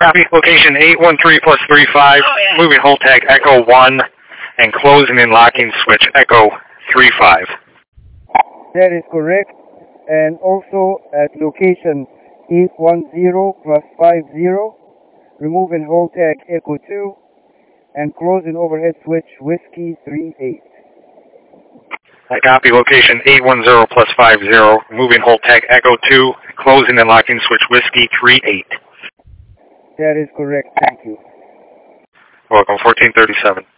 Copy. Location 813 plus 35, moving hold tag Echo 1, and closing and locking switch Echo 35. That is correct. And also at location 810 plus 50, remove and hold tag Echo 2, and close and overhead switch Whiskey 38. I copy. Location 810 plus 50, moving hold tag Echo 2, closing and locking switch Whiskey 38. That is correct. Thank you. Welcome, 1437.